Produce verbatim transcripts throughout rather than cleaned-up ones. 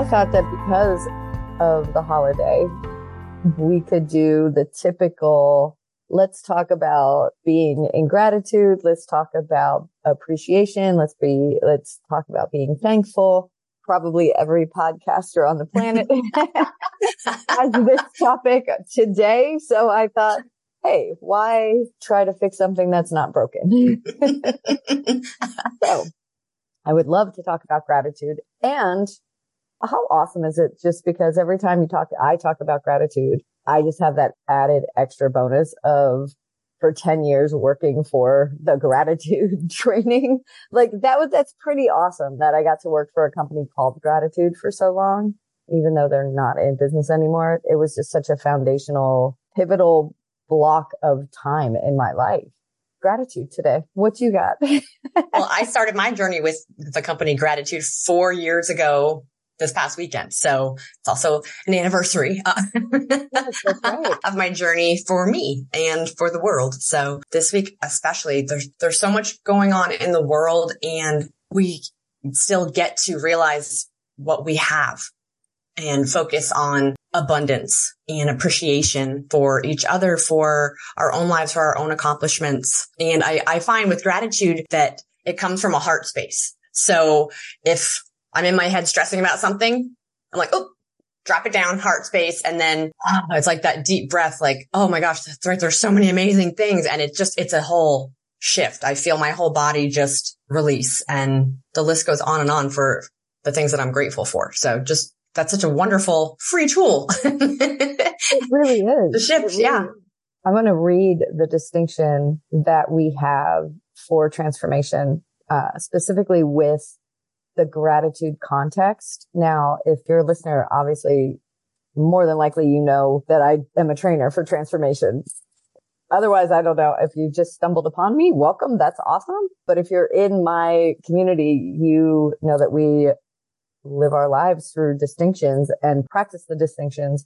thought that because of the holiday, we could do the typical, let's talk about being in gratitude. Let's talk about appreciation. Let's be, let's talk about being thankful. Probably every podcaster on the planet has this topic today. So I thought, hey, why try to fix something that's not broken? So I would love to talk about gratitude. And how awesome is it just because every time you talk, I talk about gratitude, I just have that added extra bonus of for ten years working for the gratitude training. Like that was, that's pretty awesome that I got to work for a company called Gratitude for so long, even though they're not in business anymore. It was just such a foundational, pivotal block of time in my life. Gratitude today. What you got? Well, I started my journey with the company Gratitude four years ago this past weekend. So it's also an anniversary uh, Yes, that's right. of my journey for me and for the world. So this week, especially, there's, there's so much going on in the world and we still get to realize what we have and focus on abundance and appreciation for each other, for our own lives, for our own accomplishments. And I, I find with gratitude that it comes from a heart space. So if I'm in my head stressing about something, I'm like, oh, drop it down, heart space. And then oh, it's like that deep breath, like, oh my gosh, that's right. There's so many amazing things. And it just, it's a whole shift. I feel my whole body just release and the list goes on and on for the things that I'm grateful for. So just, that's such a wonderful free tool. It really is. The shift. Really Yeah. is. I'm going to read the distinction that we have for transformation, uh, specifically with the gratitude context. Now, if you're a listener, obviously, more than likely, you know that I am a trainer for transformation. Otherwise, I don't know. If you just stumbled upon me, welcome. That's awesome. But if you're in my community, you know that we live our lives through distinctions and practice the distinctions.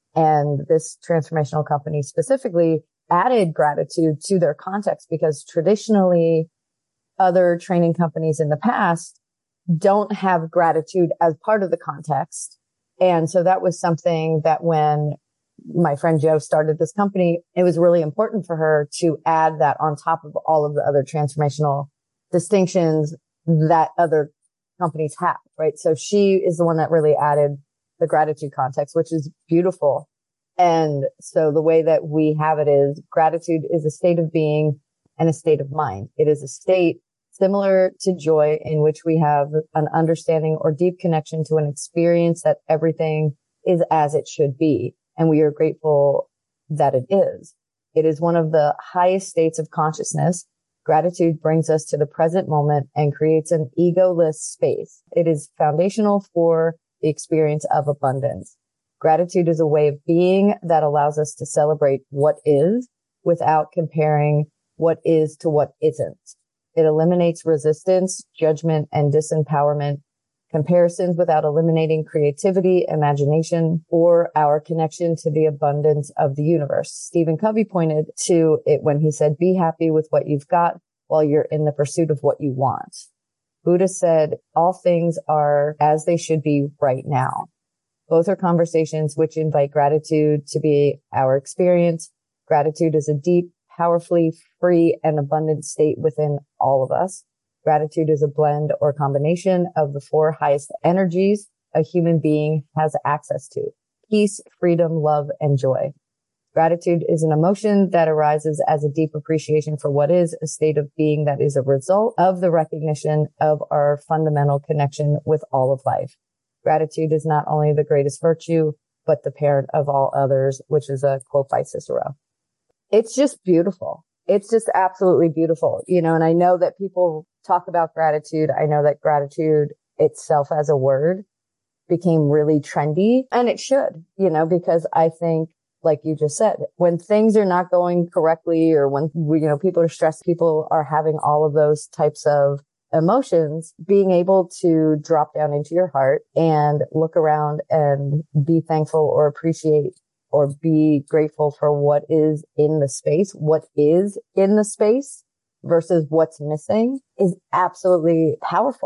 And this transformational company specifically added gratitude to their context because traditionally other training companies in the past don't have gratitude as part of the context. And so that was something that when my friend Jo started this company, it was really important for her to add that on top of all of the other transformational distinctions that other companies have, right? So she is the one that really added the gratitude context, which is beautiful. And so the way that we have it is gratitude is a state of being and a state of mind. It is a state similar to joy in which we have an understanding or deep connection to an experience that everything is as it should be. And we are grateful that it is. It is one of the highest states of consciousness. Gratitude brings us to the present moment and creates an egoless space. It is foundational for the experience of abundance. Gratitude is a way of being that allows us to celebrate what is without comparing what is to what isn't. It eliminates resistance, judgment, and disempowerment, comparisons without eliminating creativity, imagination, or our connection to the abundance of the universe. Stephen Covey pointed to it when he said, be happy with what you've got while you're in the pursuit of what you want. Buddha said, all things are as they should be right now. Both are conversations which invite gratitude to be our experience. Gratitude is a deep, powerfully free and abundant state within all of us. Gratitude is a blend or combination of the four highest energies a human being has access to: peace, freedom, love, and joy. Gratitude is an emotion that arises as a deep appreciation for what is, a state of being that is a result of the recognition of our fundamental connection with all of life. Gratitude is not only the greatest virtue, but the parent of all others, which is a quote by Cicero. It's just beautiful. It's just absolutely beautiful, you know, and I know that people talk about gratitude. I know that gratitude itself as a word became really trendy, and it should, you know, because I think, like you just said, when things are not going correctly or when, you know, people are stressed, people are having all of those types of emotions, being able to drop down into your heart and look around and be thankful or appreciate or be grateful for what is in the space, what is in the space versus what's missing is absolutely powerful.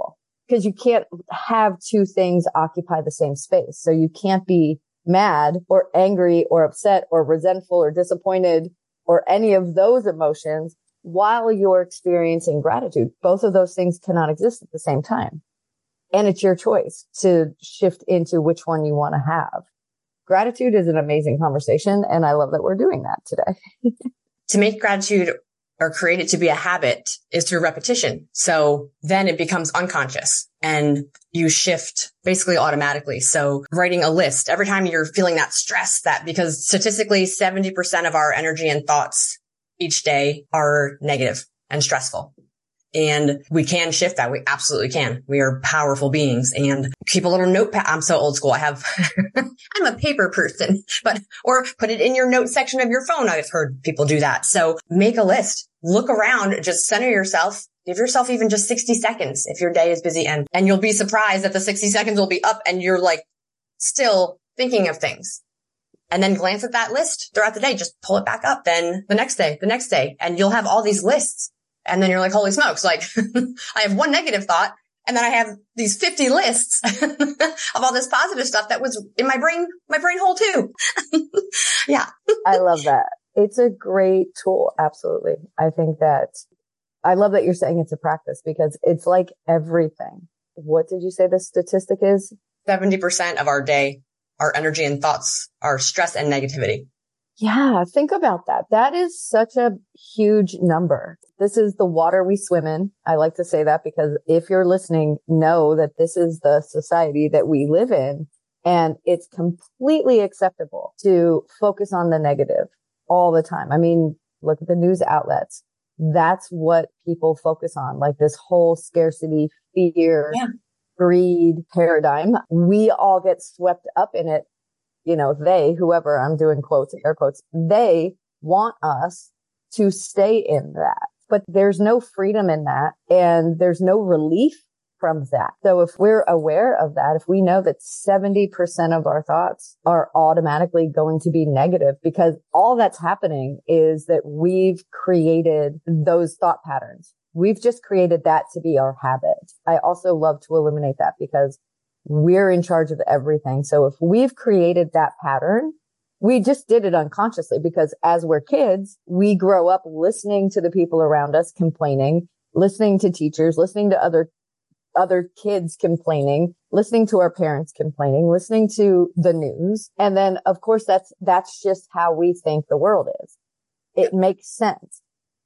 because you can't have two things occupy the same space. So you can't be mad or angry or upset or resentful or disappointed or any of those emotions while you're experiencing gratitude. Both of those things cannot exist at the same time. And it's your choice to shift into which one you want to have. Gratitude is an amazing conversation, and I love that we're doing that today. To make gratitude or create it to be a habit is through repetition. So then it becomes unconscious and you shift basically automatically. So writing a list every time you're feeling that stress, that because statistically seventy percent of our energy and thoughts each day are negative and stressful. And we can shift that. We absolutely can. We are powerful beings, and keep a little notepad. I'm so old school. I have, I'm a paper person, but, or put it in your note section of your phone. I've heard people do that. So make a list, look around, just center yourself, give yourself even just sixty seconds if your day is busy, and, and you'll be surprised that the sixty seconds will be up and you're like still thinking of things. And then glance at that list throughout the day. Just pull it back up. Then the next day, the next day, and you'll have all these lists. And then you're like, holy smokes, like I have one negative thought and then I have these fifty lists of all this positive stuff that was in my brain, my brain hole too. Yeah. I love that. It's a great tool. Absolutely. I think that I love that you're saying it's a practice, because it's like everything. What did you say the statistic is? seventy percent of our day, our energy and thoughts are stress and negativity. Yeah, think about that. That is such a huge number. This is the water we swim in. I like to say that because if you're listening, know that this is the society that we live in, and it's completely acceptable to focus on the negative all the time. I mean, look at the news outlets. That's what people focus on, like this whole scarcity, fear, yeah. greed paradigm. We all get swept up in it. You know, they, whoever, I'm doing quotes, air quotes, they want us to stay in that. But there's no freedom in that, and there's no relief from that. So if we're aware of that, if we know that seventy percent of our thoughts are automatically going to be negative, because all that's happening is that we've created those thought patterns. We've just created that to be our habit. I also love to eliminate that, because we're in charge of everything. So if we've created that pattern, we just did it unconsciously, because as we're kids, we grow up listening to the people around us complaining, listening to teachers, listening to other, other kids complaining, listening to our parents complaining, listening to the news. And then of course, that's, that's just how we think the world is. It makes sense.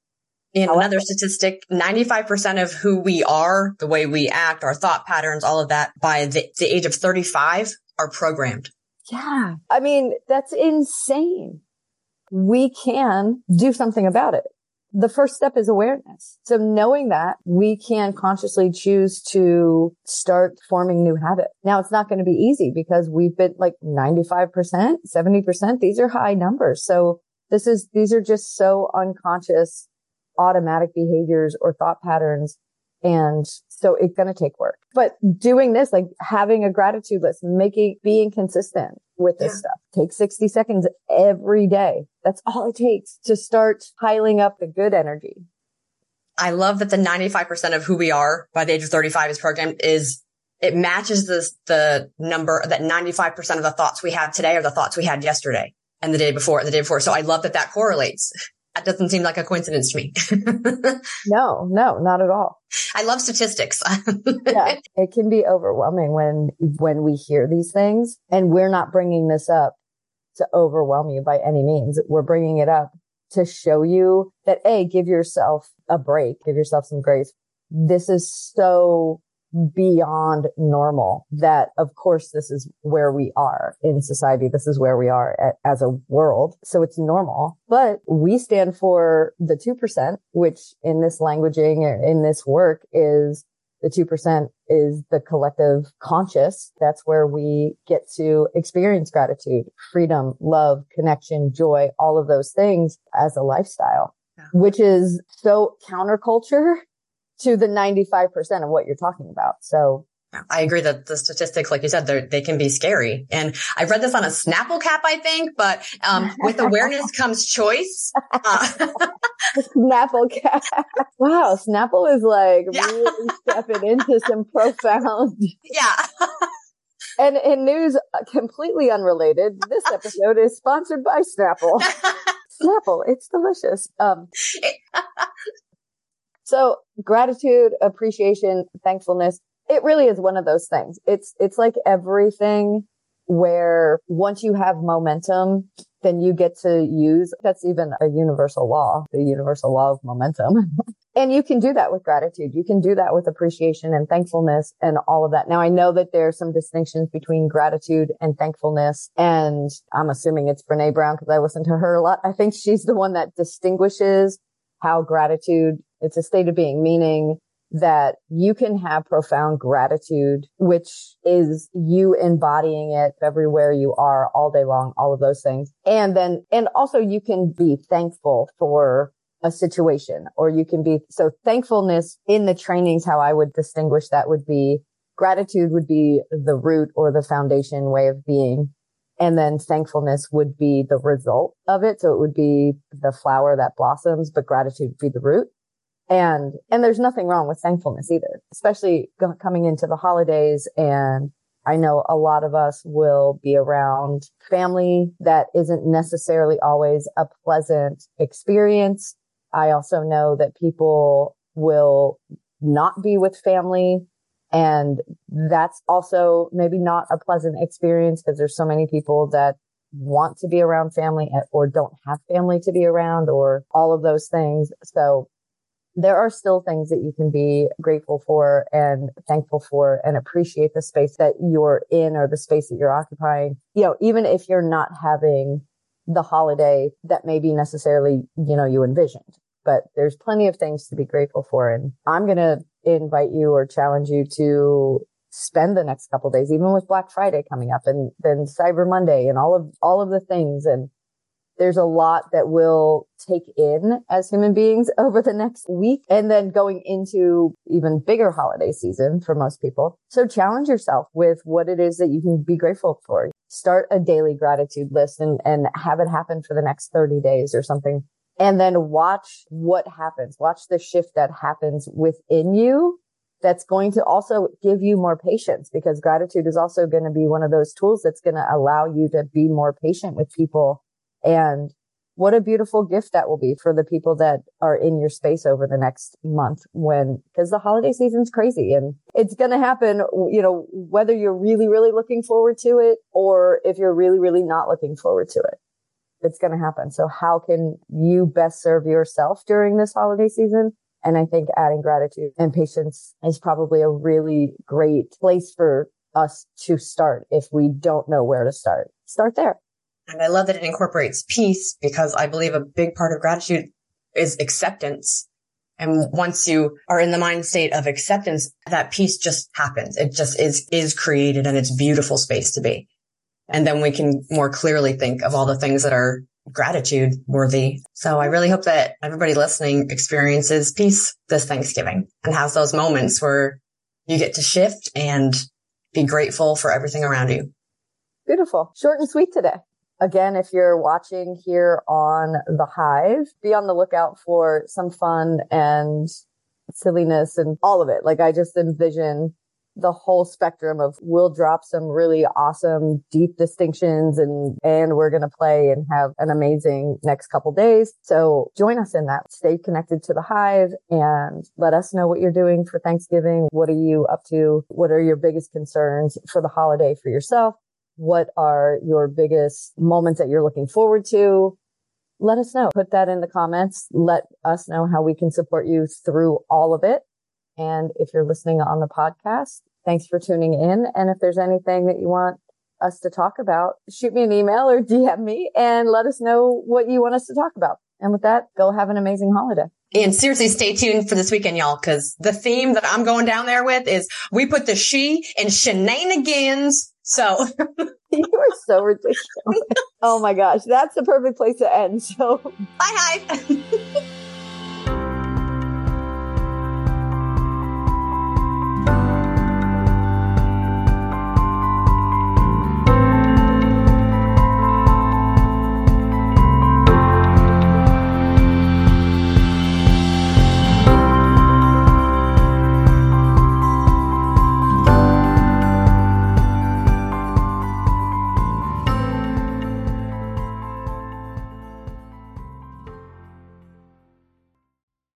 In another statistic, ninety-five percent of who we are, the way we act, our thought patterns, all of that, by the, the age of thirty-five are programmed. Yeah. I mean, that's insane. We can do something about it. The first step is awareness. So knowing that, we can consciously choose to start forming new habits. Now, it's not going to be easy, because we've been like ninety-five percent, seventy percent. These are high numbers. So this is, these are just so unconscious automatic behaviors or thought patterns. And so it's going to take work, but doing this, like having a gratitude list, making, being consistent with this yeah. stuff, take sixty seconds every day. That's all it takes to start piling up the good energy. I love that the ninety-five percent of who we are by the age of thirty-five is programmed. Is it matches this, the number that ninety-five percent of the thoughts we have today are the thoughts we had yesterday and the day before and the day before. So I love that that correlates. That doesn't seem like a coincidence to me. No, no, not at all. I love statistics. Yeah, it can be overwhelming when, when we hear these things, and we're not bringing this up to overwhelm you by any means. We're bringing it up to show you that, A, give yourself a break, give yourself some grace. This is so beyond normal that, of course, this is where we are in society. This is where we are at, as a world. So it's normal, but we stand for the two percent, which in this languaging, in this work, is the two percent is the collective conscious. That's where we get to experience gratitude, freedom, love, connection, joy, all of those things as a lifestyle, yeah. which is so counterculture to the ninety-five percent of what you're talking about. So I agree that the statistics, like you said, they can be scary. And I read this on a Snapple cap, I think, but um, with awareness comes choice. Uh, Snapple cap. Wow. Snapple is like yeah. really stepping into some profound. Yeah. And in news completely unrelated, this episode is sponsored by Snapple. Snapple. It's delicious. Um, so gratitude, appreciation, thankfulness. It really is one of those things. It's, it's like everything where once you have momentum, then you get to use, that's even a universal law, the universal law of momentum. And you can do that with gratitude. You can do that with appreciation and thankfulness and all of that. Now, I know that there are some distinctions between gratitude and thankfulness. And I'm assuming it's Brene Brown because I listen to her a lot. I think she's the one that distinguishes how gratitude, it's a state of being, meaning that you can have profound gratitude, which is you embodying it everywhere you are all day long, all of those things. And then, and also you can be thankful for a situation, or you can be, so thankfulness in the trainings, how I would distinguish that would be gratitude would be the root or the foundation way of being. And then thankfulness would be the result of it. So it would be the flower that blossoms, but gratitude would be the root. And, and there's nothing wrong with thankfulness either, especially go, coming into the holidays. And I know a lot of us will be around family that isn't necessarily always a pleasant experience. I also know that people will not be with family, and that's also maybe not a pleasant experience because there's so many people that want to be around family or don't have family to be around, or all of those things. So there are still things that you can be grateful for and thankful for and appreciate the space that you're in or the space that you're occupying. You know, even if you're not having the holiday that maybe necessarily, you know, you envisioned, but there's plenty of things to be grateful for. And I'm going to invite you or challenge you to spend the next couple of days, even with Black Friday coming up and then Cyber Monday and all of, all of the things. And there's a lot that we'll take in as human beings over the next week and then going into even bigger holiday season for most people. So challenge yourself with what it is that you can be grateful for. Start a daily gratitude list and, and have it happen for the next thirty days or something. And then watch what happens. Watch the shift that happens within you. That's going to also give you more patience, because gratitude is also going to be one of those tools that's going to allow you to be more patient with people. And what a beautiful gift that will be for the people that are in your space over the next month, when, because the holiday season's crazy and it's going to happen, you know, whether you're really, really looking forward to it or if you're really, really not looking forward to it, it's going to happen. So how can you best serve yourself during this holiday season? And I think adding gratitude and patience is probably a really great place for us to start. If we don't know where to start, start there. And I love that it incorporates peace, because I believe a big part of gratitude is acceptance. And once you are in the mind state of acceptance, that peace just happens. It just is, is created, and it's a beautiful space to be. And then we can more clearly think of all the things that are gratitude worthy. So I really hope that everybody listening experiences peace this Thanksgiving and has those moments where you get to shift and be grateful for everything around you. Beautiful. Short and sweet today. Again, if you're watching here on The Hive, be on the lookout for some fun and silliness and all of it. Like, I just envision the whole spectrum of, we'll drop some really awesome, deep distinctions, and, and we're going to play and have an amazing next couple days. So join us in that. Stay connected to The Hive and let us know what you're doing for Thanksgiving. What are you up to? What are your biggest concerns for the holiday for yourself? What are your biggest moments that you're looking forward to? Let us know. Put that in the comments. Let us know how we can support you through all of it. And if you're listening on the podcast, thanks for tuning in. And if there's anything that you want us to talk about, shoot me an email or D M me and let us know what you want us to talk about. And with that, go have an amazing holiday. And seriously, stay tuned for this weekend, y'all, because the theme that I'm going down there with is we put the she in shenanigans. So you are so ridiculous. Oh my gosh. That's the perfect place to end. So bye, Hive.